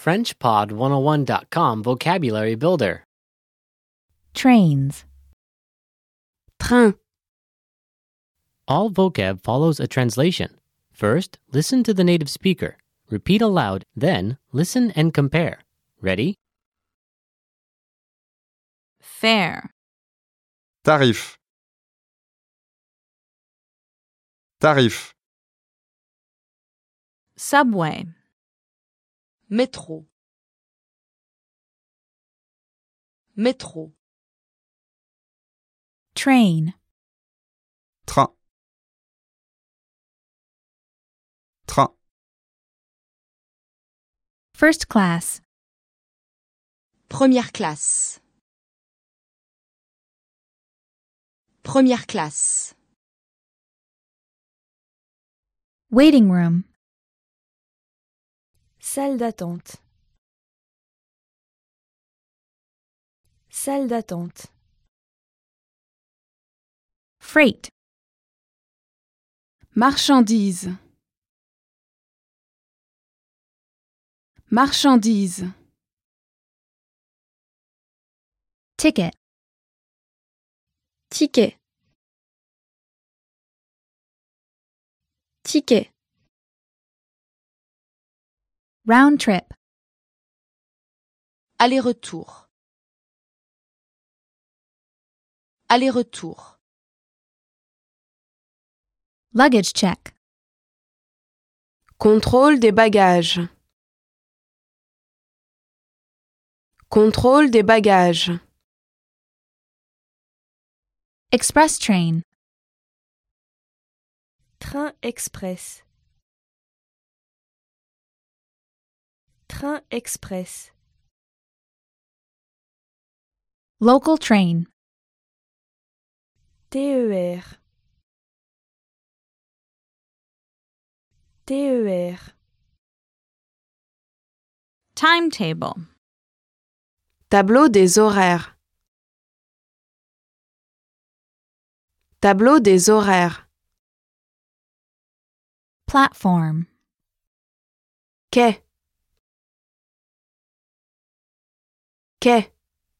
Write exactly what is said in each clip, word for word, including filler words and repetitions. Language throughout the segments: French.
french pod one oh one dot com Vocabulary Builder. Trains. Train. All vocab follows a translation. First, listen to the native speaker. Repeat aloud, then listen and compare. Ready? Fare. Tarif. Tarif. Subway. Métro. Métro. Train. Train. Train. First class. Première classe. Première classe. Waiting room. Salle d'attente. Salle d'attente. Freight. Marchandise. Marchandise. Ticket. Ticket. Ticket. Round trip. Aller-retour. Aller-retour. Luggage check. Contrôle des bagages. Contrôle des bagages. Express train. Train express. Train express. Local train. T E R. T E R. Timetable. Tableau des horaires. Tableau des horaires. Platform. Quai. Quai.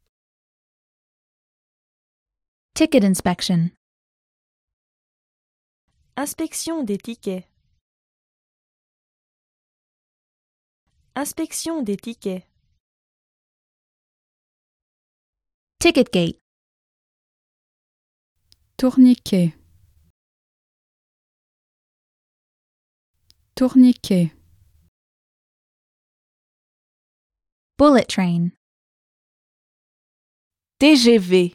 Ticket inspection. Inspection des tickets. Inspection des tickets. Ticket gate. Tourniquet. Tourniquet. Bullet train. T G V.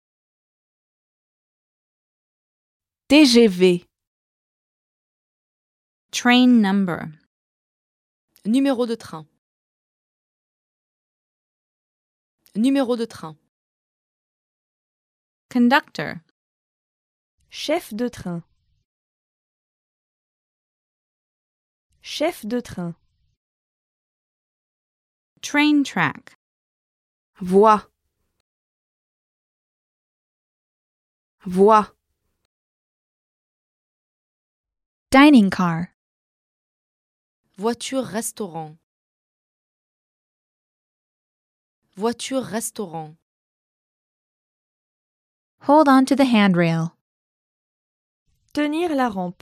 T G V. Train number. Numéro de train. Numéro de train. Conductor. Chef de train. Chef de train. Train track. Voie. Voie. Dining car. Voiture-restaurant. Voiture-restaurant. Hold on to the handrail. Tenir la rampe.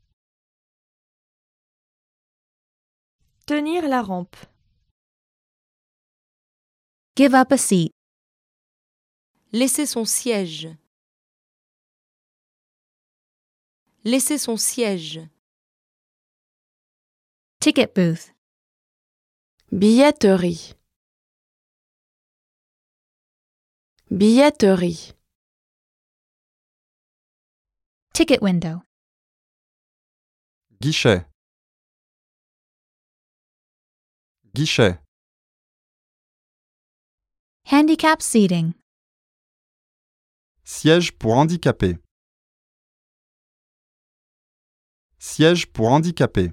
Tenir la rampe. Give up a seat. Laisser son siège. Laisser son siège. Ticket booth. Billetterie. Billetterie. Ticket window. Guichet. Guichet. Handicap seating. Siège pour handicapés. Siège pour handicapés.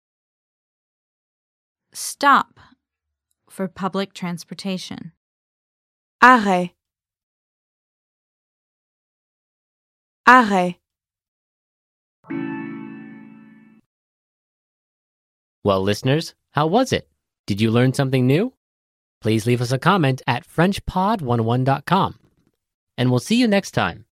Stop for public transportation. Arrêt. Arrêt. Well, listeners, how was it? Did you learn something new? Please leave us a comment at french pod one oh one dot com. And we'll see you next time.